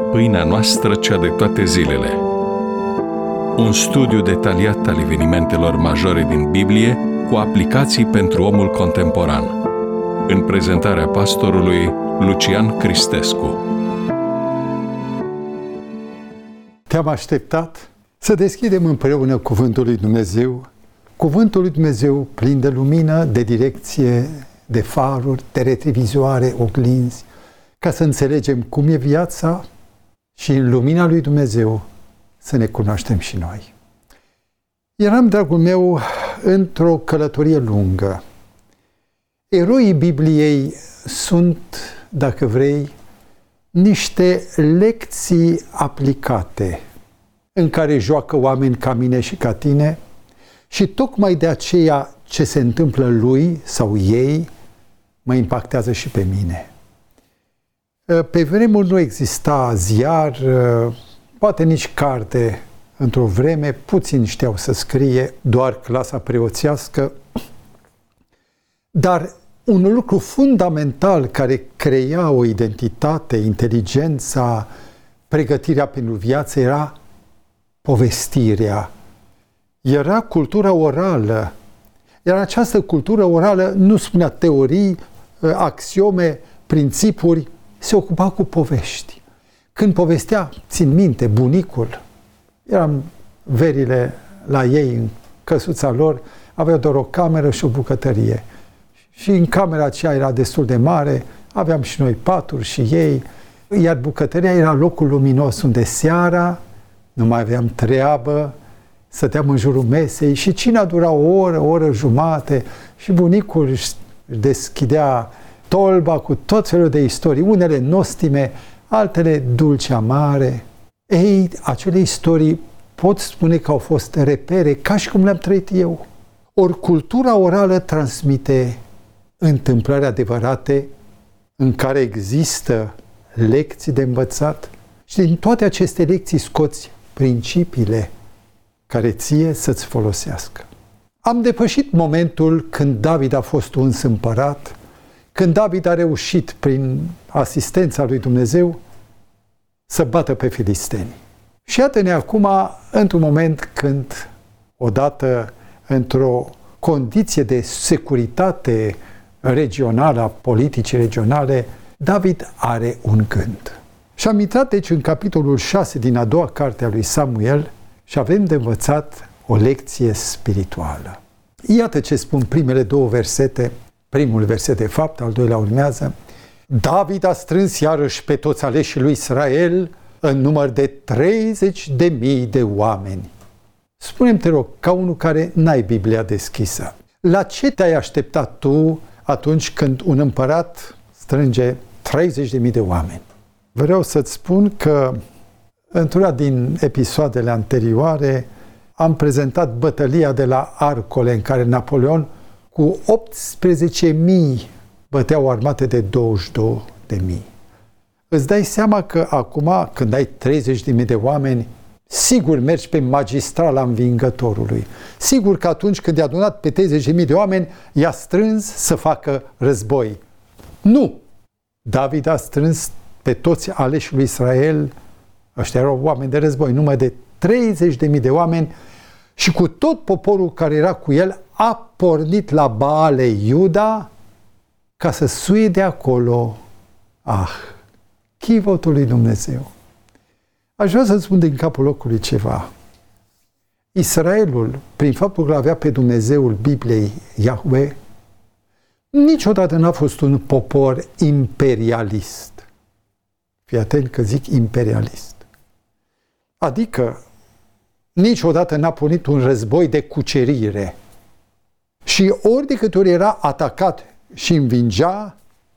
Pâinea noastră cea de toate zilele. Un studiu detaliat al evenimentelor majore din Biblie cu aplicații pentru omul contemporan. În prezentarea pastorului Lucian Cristescu. Te-am așteptat să deschidem împreună Cuvântul lui Dumnezeu. Cuvântul lui Dumnezeu plin de lumină, de direcție, de faruri, de retrovizoare, oglinzi, ca să înțelegem cum e viața și în lumina lui Dumnezeu să ne cunoaștem și noi. Eram, dragul meu, într-o călătorie lungă. Eroii Bibliei sunt, dacă vrei, niște lecții aplicate în care joacă oameni ca mine și ca tine și tocmai de aceea ce se întâmplă lui sau ei mă impactează și pe mine. Pe vremuri nu exista ziar, poate nici carte într-o vreme, puțini știau să scrie, doar clasa preoțească, dar un lucru fundamental care crea o identitate, inteligența, pregătirea pentru viață era povestirea. Era cultura orală. Iar această cultură orală nu spunea teorii, axiome, principuri, se ocupa cu povești. Când povestea, țin minte, bunicul, eram verile la ei în căsuța lor, aveau doar o cameră și o bucătărie. Și în camera aceea era destul de mare, aveam și noi paturi și ei, iar bucătăria era locul luminos unde seara nu mai aveam treabă, stăteam în jurul mesei și cina dura o oră jumate și bunicul își deschidea tolba cu tot felul de istorii, unele nostime, altele dulce amare. Ei, acele istorii pot spune că au fost repere ca și cum le-am trăit eu. Ori cultura orală transmite întâmplări adevărate în care există lecții de învățat și din toate aceste lecții scoți principiile care ție să-ți folosească. Am depășit momentul când David a fost uns împărat, când David a reușit prin asistența lui Dumnezeu să bată pe filisteni. Și iată-ne acum într-un moment când, odată într-o condiție de securitate regională, a politicii regionale, David are un gând. Și am intrat deci în capitolul 6 din a doua carte a lui Samuel și avem de învățat o lecție spirituală. Iată ce spun primele două versete, primul verset de fapt, al doilea urmează. David a strâns iarăși pe toți aleșii lui Israel în număr de 30.000 de oameni. Spune-mi, te rog, ca unul care n-ai Biblia deschisă, la ce te-ai așteptat tu atunci când un împărat strânge 30.000 de oameni? Vreau să-ți spun că într-una din episoadele anterioare am prezentat bătălia de la Arcole, în care Napoleon cu 18.000 bătea o armată de 22.000. Îți dai seama că acum, când ai 30.000 de oameni, sigur mergi pe magistrala învingătorului. Sigur că atunci când i-a adunat pe 30.000 de oameni, i-a strâns să facă război. Nu! David a strâns pe toți aleșii lui Israel, ăștia erau oameni de război, numai de 30.000 de oameni, și cu tot poporul care era cu el a pornit la Baale Iuda ca să suie de acolo. Chivotul lui Dumnezeu. Aș vrea să-ți spun din capul locului ceva. Israelul, prin faptul că avea pe Dumnezeul Bibliei, Yahweh, niciodată n-a fost un popor imperialist. Fii atent că zic imperialist. Adică niciodată n-a pornit un război de cucerire. Și ori de câte ori era atacat și învingea,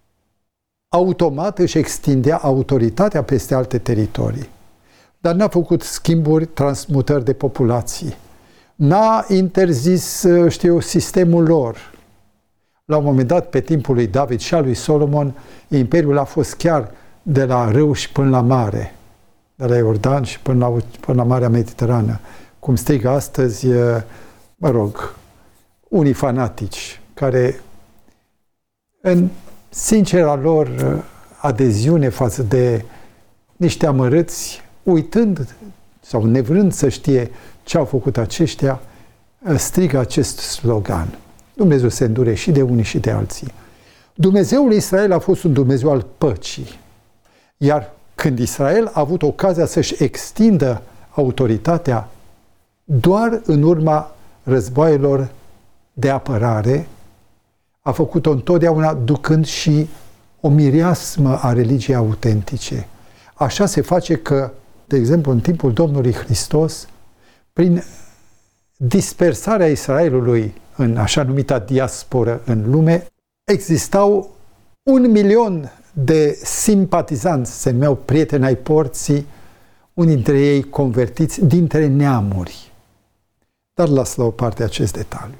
automat își extindea autoritatea peste alte teritorii. Dar n-a făcut schimburi, transmutări de populații. N-a interzis, sistemul lor. La un moment dat, pe timpul lui David și al lui Solomon, imperiul a fost chiar de la râu și până la mare, de la Iordan și până la Marea Mediterană. Cum strigă astăzi, unii fanatici care în sincera lor adeziune față de niște amărâți, uitând sau nevrând să știe ce au făcut aceștia, strigă acest slogan. Dumnezeu se îndure și de unii și de alții. Dumnezeul Israel a fost un Dumnezeu al păcii. Iar când Israel a avut ocazia să-și extindă autoritatea doar în urma războaielor de apărare, a făcut-o întotdeauna ducând și o mireasmă a religiei autentice. Așa se face că, de exemplu, în timpul Domnului Hristos, prin dispersarea Israelului în așa numita diasporă în lume, existau 1.000.000 de simpatizanți, se numeau prieteni ai porții, unii dintre ei convertiți dintre neamuri. Dar las la o parte acest detaliu.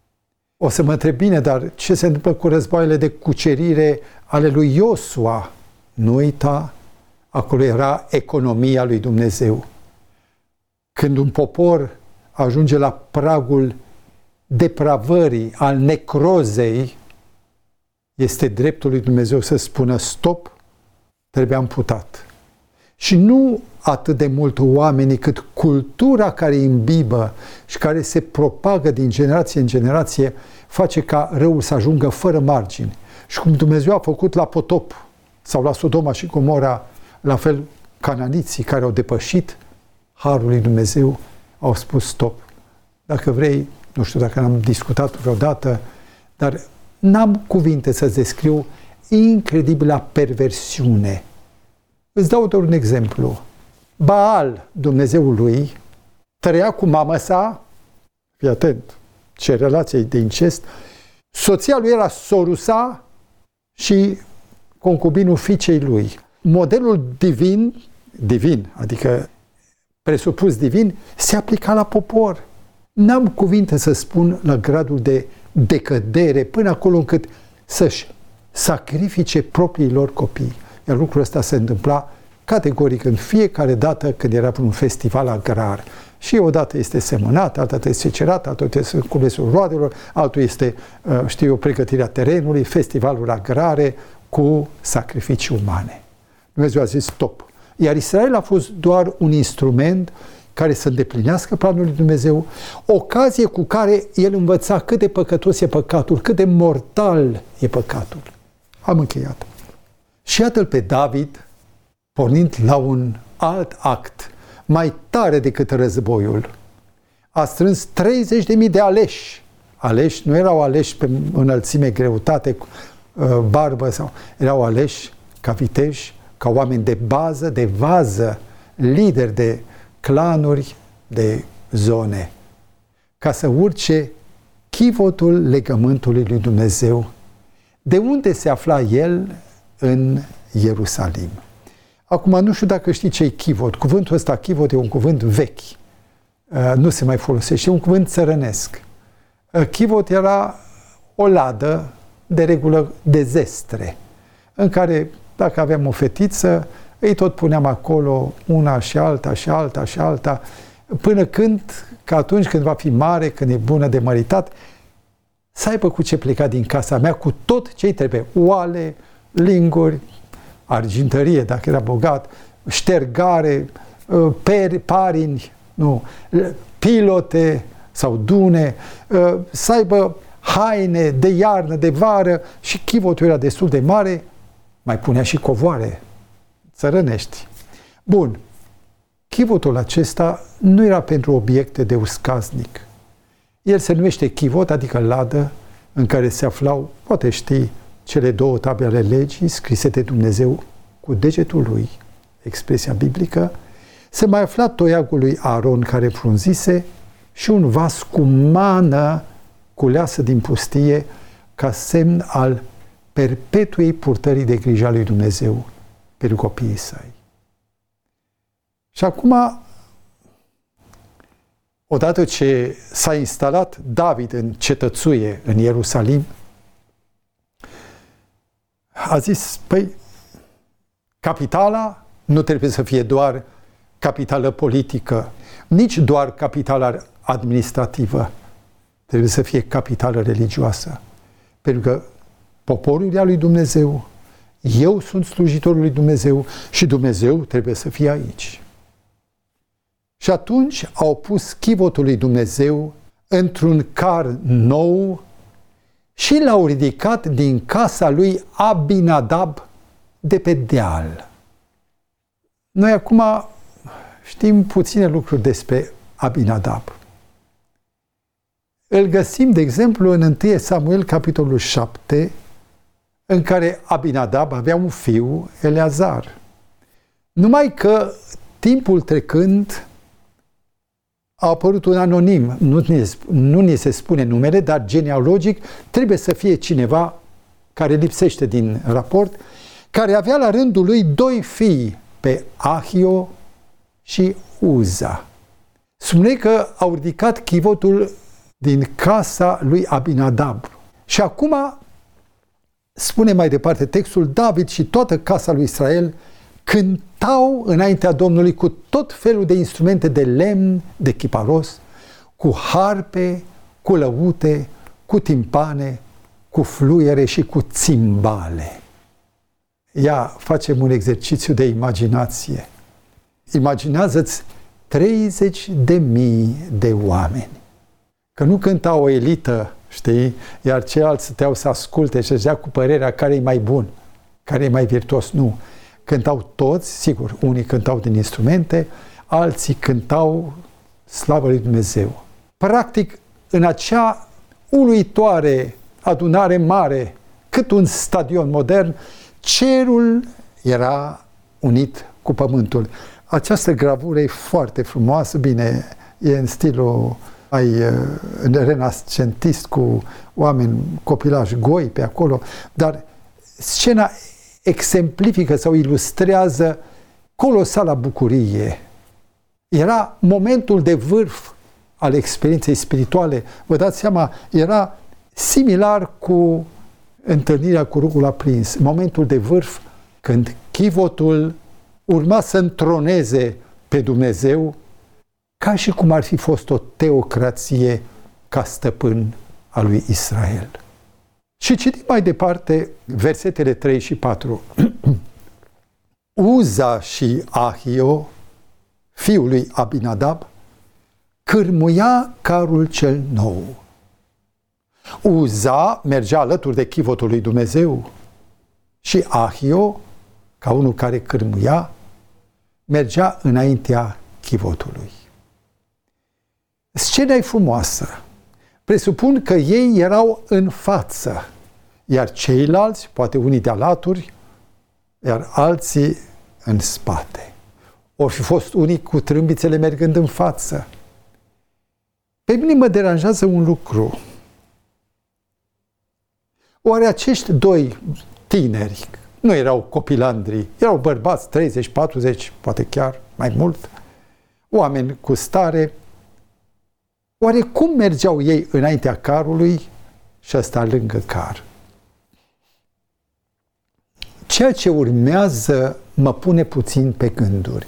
O să mă întreb bine, dar ce se întâmplă cu războaiele de cucerire ale lui Iosua? Nu uita, acolo era economia lui Dumnezeu. Când un popor ajunge la pragul depravării, al necrozei, este dreptul lui Dumnezeu să spună stop, trebuie amputat. Și nu atât de mult oamenii, cât cultura care imbibă și care se propagă din generație în generație face ca răul să ajungă fără margini. Și cum Dumnezeu a făcut la potop sau la Sodoma și Gomora, la fel cananiții care au depășit harul lui Dumnezeu au spus stop. Dacă vrei, nu știu dacă am discutat vreodată, dar n-am cuvinte să descriu incredibila perversiune. Îți dau doar un exemplu. Baal, Dumnezeul lui, trăia cu mama sa, fii atent, ce relație de incest, soția lui era sorusa și concubinul fiicei lui. Modelul divin, adică presupus divin, se aplica la popor. N-am cuvinte să spun la gradul de decădere, până acolo încât să-și sacrifice propriilor copii. Iar lucrul ăsta se întâmpla categoric în fiecare dată când era un festival agrar. Și odată este semănat, altă dată este cerat, altă dată este culesul roadelor, altul este, pregătirea terenului, festivaluri agrare cu sacrificii umane. Dumnezeu a zis stop. Iar Israel a fost doar un instrument care să îndeplinească planul lui Dumnezeu, ocazie cu care el învăța cât de păcătos e păcatul, cât de mortal e păcatul. Am încheiat. Și iată-l pe David, pornind la un alt act, mai tare decât războiul. A strâns 30.000 de aleși. Aleși nu erau aleși pe înălțime, greutate, barbă, sau erau aleși ca viteji, ca oameni de bază, de vază, lideri de clanuri, de zone, ca să urce chivotul legământului lui Dumnezeu, de unde se afla el în Ierusalim. Acum, nu știu dacă știi ce e chivot. Cuvântul ăsta, chivot, e un cuvânt vechi. Nu se mai folosește, e un cuvânt țărănesc. Chivot era o ladă, de regulă de zestre, în care, dacă aveam o fetiță, îi tot puneam acolo una și alta și alta și alta, până când, că atunci când va fi mare, când e bună de măritat, să aibă cu ce pleca din casa mea, cu tot ce-i trebuie. Oale, linguri, argintărie, dacă era bogat, ștergare, parini, pilote sau dune, să aibă haine de iarnă, de vară, și chivotul era destul de mare, mai punea și covoare țărănești. Bun, chivotul acesta nu era pentru obiecte de uscaznic. El se numește chivot, adică ladă, în care se aflau, poate știi, cele două tabe ale legii scrise de Dumnezeu cu degetul lui, expresia biblică. Se mai afla toiagul lui Aron care frunzise și un vas cu mană culeasă din pustie ca semn al perpetuei purtării de grijă a lui Dumnezeu pentru copiii săi. Și acum, odată ce s-a instalat David în cetățuie în Ierusalim, a zis, păi, capitala nu trebuie să fie doar capitală politică, nici doar capitală administrativă, trebuie să fie capitală religioasă. Pentru că poporul e al lui Dumnezeu, eu sunt slujitorul lui Dumnezeu și Dumnezeu trebuie să fie aici. Și atunci au pus chivotul lui Dumnezeu într-un car nou și l-au ridicat din casa lui Abinadab de pe deal. Noi acum știm puține lucruri despre Abinadab. Îl găsim, de exemplu, în 1 Samuel, capitolul 7, în care Abinadab avea un fiu, Eleazar. Numai că, timpul trecând, a apărut un anonim, nu ni se spune numele, dar genealogic trebuie să fie cineva care lipsește din raport, care avea la rândul lui 2 fii, pe Ahio și Uza. Spune că au ridicat chivotul din casa lui Abinadab. Și acum, spune mai departe textul, David și toată casa lui Israel cântau înaintea Domnului cu tot felul de instrumente de lemn, de chiparos, cu harpe, cu lăute, cu timpane, cu fluiere și cu țimbale. Ia, facem un exercițiu de imaginație. Imaginează-ți 30.000 de oameni. Că nu cânta o elită, știi, iar ceilalți stăteau să asculte și să-și dea cu părerea care e mai bun, care e mai virtuos. Nu. Cântau toți, sigur, unii cântau din instrumente, alții cântau slavă lui Dumnezeu. Practic, în acea uluitoare adunare mare, cât un stadion modern, cerul era unit cu pământul. Această gravură e foarte frumoasă, bine, e în stilul renascentist, cu oameni, copilași goi pe acolo, dar scena exemplifică sau ilustrează colosala bucurie. Era momentul de vârf al experienței spirituale. Vă dați seama, era similar cu întâlnirea cu rugul aprins. Momentul de vârf când chivotul urma să întroneze pe Dumnezeu ca și cum ar fi fost o teocrație ca stăpân al lui Israel. Și citim mai departe versetele 3 și 4. Uza și Ahio, fiul lui Abinadab, cârmuia carul cel nou. Uza mergea alături de chivotul lui Dumnezeu și Ahio, ca unul care cârmuia, mergea înaintea chivotului. Scena e frumoasă. Presupun că ei erau în față, iar ceilalți, poate unii de alaturi, iar alții în spate. Or fi fost unii cu trâmbițele mergând în față. Pe mine mă deranjează un lucru. Oare acești 2 tineri, nu erau copilandri, erau bărbați 30, 40, poate chiar mai mult, oameni cu stare, oare cum mergeau ei înaintea carului și ăsta lângă car? Ceea ce urmează mă pune puțin pe gânduri.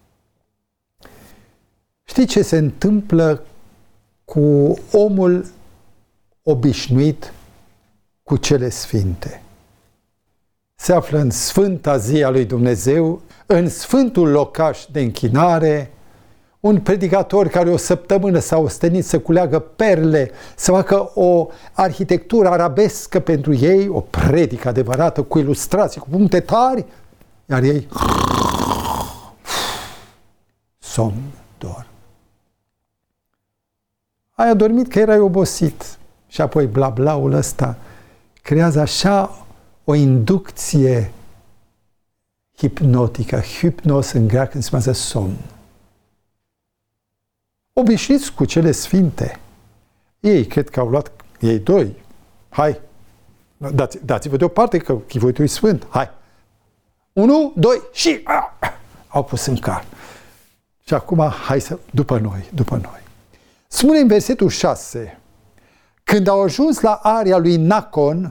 Știi ce se întâmplă cu omul obișnuit cu cele sfinte? Se află în sfânta zi a lui Dumnezeu, în sfântul locaș de închinare, un predicator care o săptămână s-a ostenit să culeagă perle, să facă o arhitectură arabescă pentru ei, o predică adevărată, cu ilustrații, cu puncte tari, iar ei somn, dorm. Ai adormit că erai obosit. Și apoi blablaul ăsta creează așa o inducție hipnotică. Hypnos în greacă înseamnă somn. Obișnuiți cu cele sfinte. Ei cred că au luat, ei 2. Hai, dați-vă deoparte că chivoitul e sfânt. Hai. 1, 2 și au pus în car. Și acum, hai să, după noi. Spune în versetul 6, când au ajuns la area lui Nacon,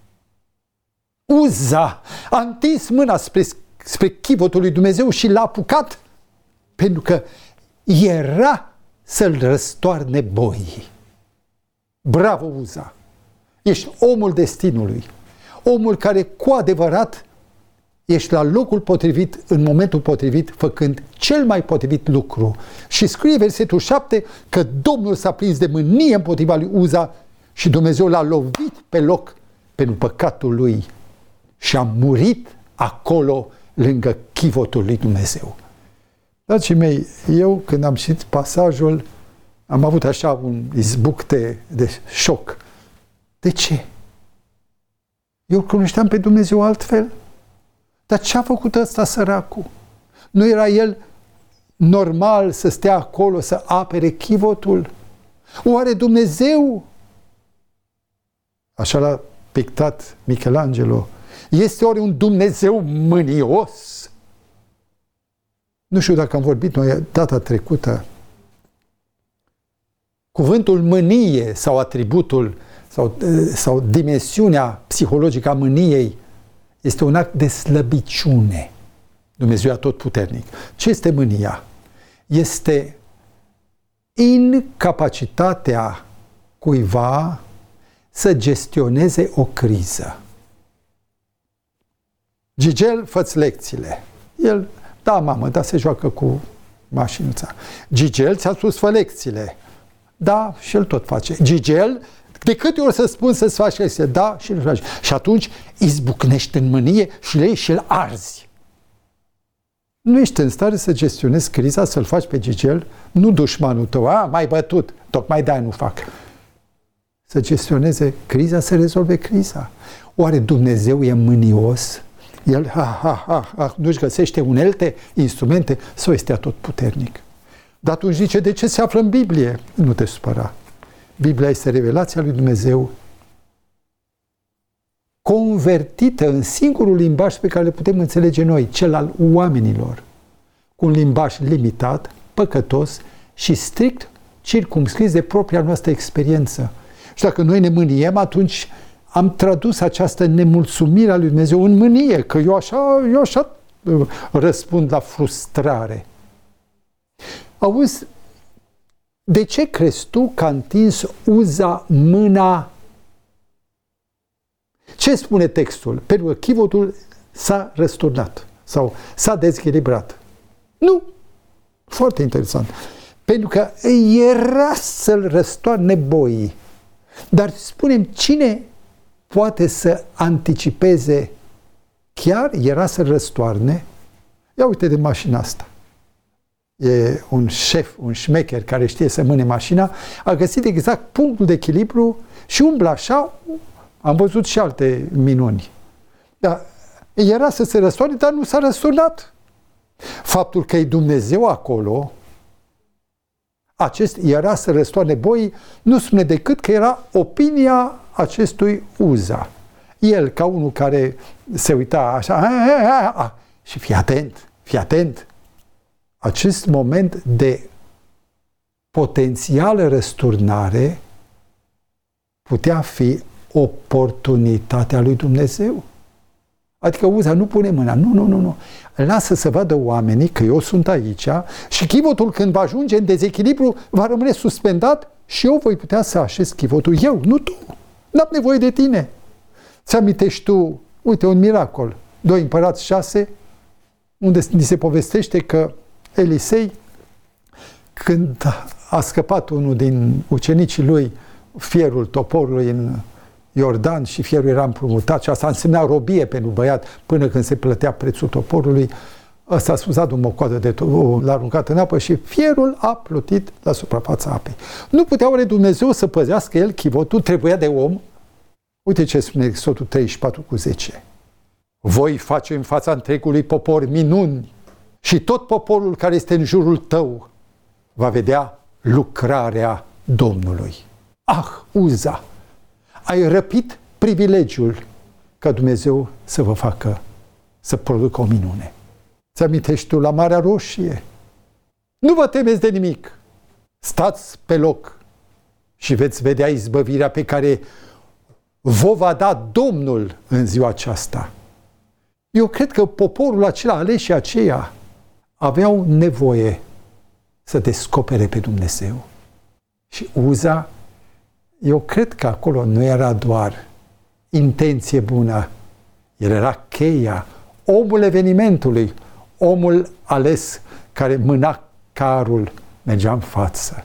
Uza a întins mâna spre chivotul lui Dumnezeu și l-a apucat, pentru că era să-l răstoarne boii. Bravo, Uza! Ești omul destinului, omul care cu adevărat ești la locul potrivit, în momentul potrivit, făcând cel mai potrivit lucru. Și scrie versetul 7 că Domnul s-a prins de mânie împotriva lui Uza și Dumnezeu l-a lovit pe loc pentru păcatul lui și a murit acolo lângă chivotul lui Dumnezeu. Dragii mei, eu când am citit pasajul am avut așa un izbuc de șoc. De ce? Eu cunoșteam pe Dumnezeu altfel? Dar ce a făcut ăsta săracul? Nu era el normal să stea acolo să apere chivotul? Oare Dumnezeu, așa l-a pictat Michelangelo, este oare un Dumnezeu mânios? Nu știu dacă am vorbit noi data trecută. Cuvântul mânie sau atributul sau dimensiunea psihologică a mâniei este un act de slăbiciune. Dumnezeu atotputernic. Ce este mânia? Este incapacitatea cuiva să gestioneze o criză. Gigel, fă-ți lecțiile. El, da, mamă, dar se joacă cu mașinuța. Gigel, ți-a spus, fă lecțiile. Da, și el tot face. Gigel, de câte ori să spun să-ți faci lecțiile? Da, și el face. Și atunci izbucnești în mânie și le iei și îl arzi. Nu ești în stare să gestionezi criza, să-l faci pe Gigel, nu dușmanul tău, m-ai bătut, tocmai de-aia nu fac. Să gestioneze criza, să rezolve criza. Oare Dumnezeu e mânios? El nu-și găsește unelte, instrumente, sau este atotputernic? Dar atunci zice, de ce se află în Biblie? Nu te supăra. Biblia este revelația lui Dumnezeu convertită în singurul limbaj pe care le putem înțelege noi, cel al oamenilor, cu un limbaj limitat, păcătos și strict circumscris de propria noastră experiență. Și dacă noi ne mâniem, atunci am tradus această nemulțumire a lui Dumnezeu în mânie, că eu așa răspund la frustrare. Auzi, de ce crezi tu că a întins Uza mâna? Ce spune textul? Pentru că chivotul s-a răsturnat sau s-a dezechilibrat. Nu! Foarte interesant. Pentru că era să-l răstoarne boii. Dar spunem, cine poate să anticipeze? Chiar era să-l răstoarne? Ia uite de mașina asta. E un șef, un șmecher care știe să mâne mașina, a găsit exact punctul de echilibru și umblă așa. Am văzut și alte minuni. Dar era să se răstoarne, dar nu s-a răsturnat. Faptul că e Dumnezeu acolo, acest era să răstoarne boii, nu spune decât că era opinia acestui Uza. El, ca unul care se uita așa, și fii atent, acest moment de potențială răsturnare putea fi oportunitatea lui Dumnezeu. Adică Uza nu pune mâna, nu. Lasă să vadă oamenii că eu sunt aici și chivotul când va ajunge în dezechilibru va rămâne suspendat și eu voi putea să așez chivotul. Eu, nu tu. N-am nevoie de tine. Ți amintești tu, uite, un miracol. 2 Împărați 6, unde ni se povestește că Elisei, când a scăpat unul din ucenicii lui fierul toporului în Iordan și fierul era împrumutat și asta însemna robie pentru băiat până când se plătea prețul toporului, ăsta a spus, un mocoadă de l-a aruncat în apă și fierul a plutit la suprafața apei. Nu putea oare Dumnezeu să păzească el chivotul? Trebuia de om? Uite ce spune Exodul 34:10. Voi face în fața întregului popor minuni și tot poporul care este în jurul tău va vedea lucrarea Domnului. Uza, ai răpit privilegiul ca Dumnezeu să vă facă, să producă o minune. Ți amintești tu la Marea Roșie? Nu vă temeți de nimic. Stați pe loc și veți vedea izbăvirea pe care vă va da Domnul în ziua aceasta. Eu cred că poporul acela, aleșii aceia, aveau nevoie să descopere pe Dumnezeu. Și Uza, eu cred că acolo nu era doar intenție bună, el era cheia omul evenimentului, omul ales care mâna carul, mergea în față.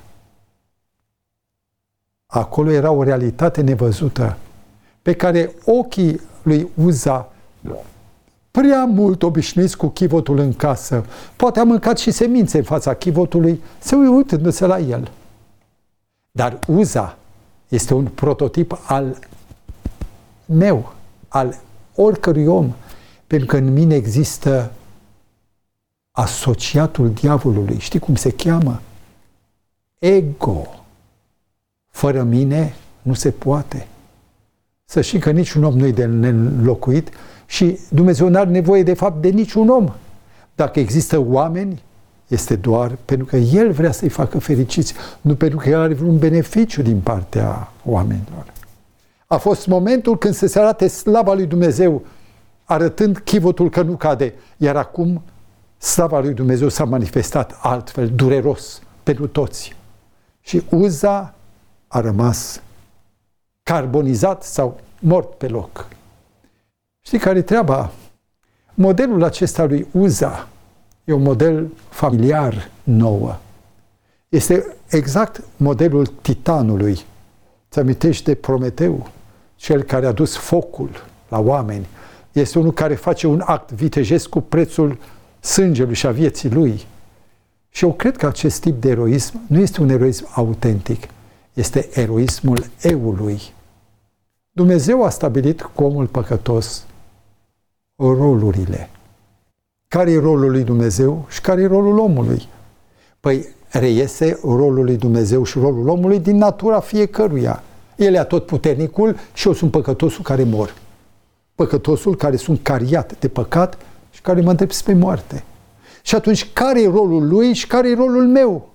Acolo era o realitate nevăzută, pe care ochii lui Uza, prea mult obișnuiți cu chivotul în casă, poate a mâncat și semințe în fața chivotului, se uitându-se la el. Dar Uza este un prototip al meu, al oricărui om, pentru că în mine există asociatul diavolului. Știi cum se cheamă? Ego. Fără mine nu se poate. Să știi că niciun om nu e de neînlocuit și Dumnezeu nu are nevoie de fapt de niciun om. Dacă există oameni, este doar pentru că El vrea să-i facă fericiți, nu pentru că El are vreun beneficiu din partea oamenilor. A fost momentul când să se arate slava lui Dumnezeu, arătând chivotul că nu cade, iar acum slava lui Dumnezeu s-a manifestat altfel, dureros, pentru toți. Și Uza a rămas carbonizat sau mort pe loc. Știi care e treaba? Modelul acesta lui Uza e un model familiar nouă. Este exact modelul Titanului. Ți amintești de Prometeu, cel care a dus focul la oameni. Este unul care face un act vitejesc cu prețul sângelui și a vieții lui. Și eu cred că acest tip de eroism nu este un eroism autentic, este eroismul eului. Dumnezeu a stabilit cu omul păcătos rolurile. Care e rolul lui Dumnezeu și care e rolul omului? Păi reiese rolul lui Dumnezeu și rolul omului din natura fiecăruia. El e atotputernicul și eu sunt păcătosul care mor. Păcătosul care sunt cariat de păcat și care mă îndrept spre moarte. Și atunci, care e rolul lui și care e rolul meu?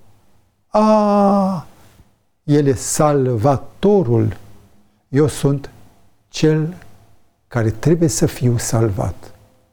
El e salvatorul. Eu sunt cel care trebuie să fiu salvat.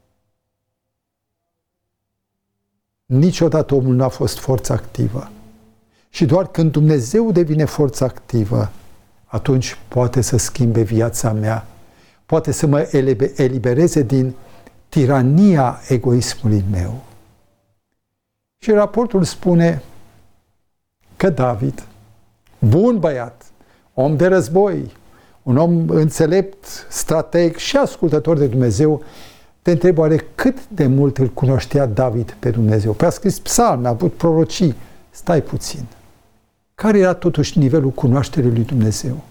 Niciodată omul nu a fost forță activă. Și doar când Dumnezeu devine forță activă, atunci poate să schimbe viața mea, poate să mă elibereze din tirania egoismului meu. Și raportul spune că David, bun băiat, om de război, un om înțelept, strateg și ascultător de Dumnezeu, te întreb oare cât de mult îl cunoștea David pe Dumnezeu? Păi a scris psalme, a avut prorocii. Stai puțin. Care era totuși nivelul cunoașterii lui Dumnezeu?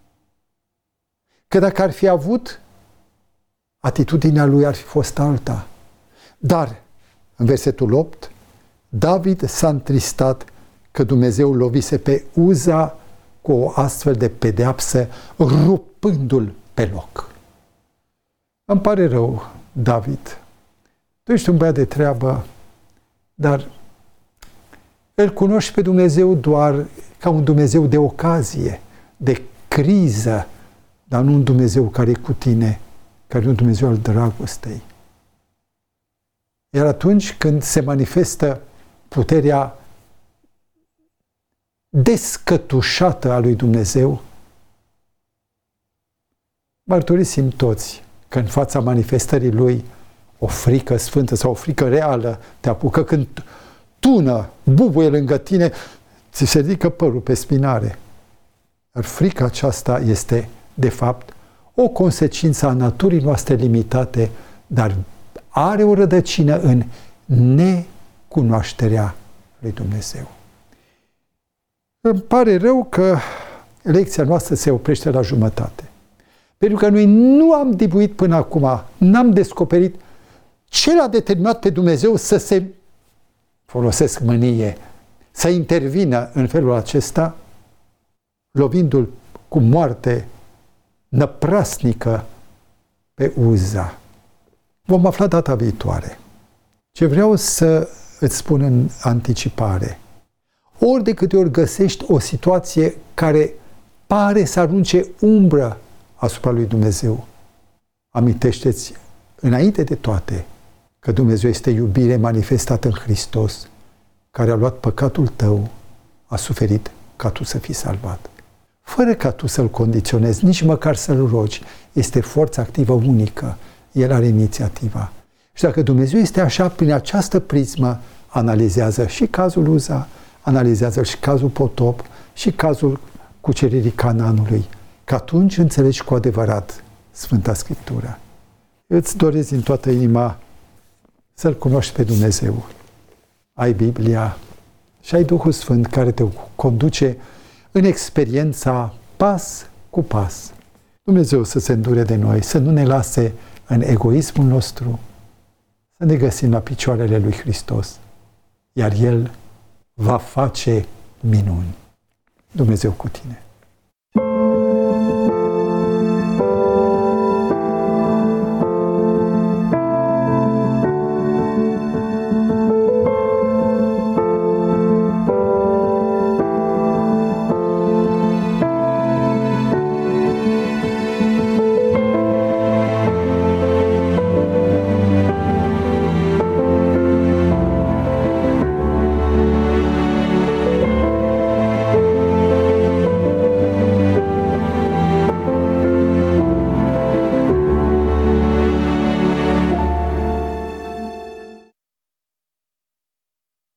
Că dacă ar fi avut, atitudinea lui ar fi fost alta. Dar, în versetul 8, David s-a întristat că Dumnezeu lovise pe Uza cu o astfel de pedeapsă, rupându-l pe loc. Îmi pare rău, David. Tu ești un băiat de treabă, dar îl cunoști pe Dumnezeu doar ca un Dumnezeu de ocazie, de criză, dar nu un Dumnezeu care e cu tine, care e un Dumnezeu al dragostei. Iar atunci când se manifestă puterea descătușată a lui Dumnezeu, mărturisim toți că în fața manifestării lui o frică sfântă sau o frică reală te apucă când tună, bubuie lângă tine, ți se ridică părul pe spinare. Dar frica aceasta este, de fapt, o consecință a naturii noastre limitate, dar are o rădăcină în necunoașterea lui Dumnezeu. Îmi pare rău că lecția noastră se oprește la jumătate. Pentru că noi nu am dibuit până acum, n-am descoperit ce l-a determinat pe Dumnezeu să se, folosesc mânie, să intervină în felul acesta, lovindu-l cu moarte năprasnică pe Uza. Vom afla data viitoare. Ce vreau să îți spun în anticipare, ori de câte ori găsești o situație care pare să arunce umbră asupra lui Dumnezeu, amintește-ți înainte de toate că Dumnezeu este iubire manifestată în Hristos, care a luat păcatul tău, a suferit ca tu să fii salvat. Fără ca tu să-L condiționezi, nici măcar să-L rogi, este forța activă unică. El are inițiativa. Și dacă Dumnezeu este așa, prin această prismă analizează și cazul Uza, analizează și cazul Potop, și cazul cuceririi Canaanului, că atunci înțelegi cu adevărat Sfânta Scriptură. Îți doresc din toată inima să-L cunoști pe Dumnezeu. Ai Biblia și ai Duhul Sfânt care te conduce în experiența pas cu pas. Dumnezeu să se îndure de noi, să nu ne lase în egoismul nostru, să ne găsim la picioarele lui Hristos, iar El va face minuni. Dumnezeu cu tine!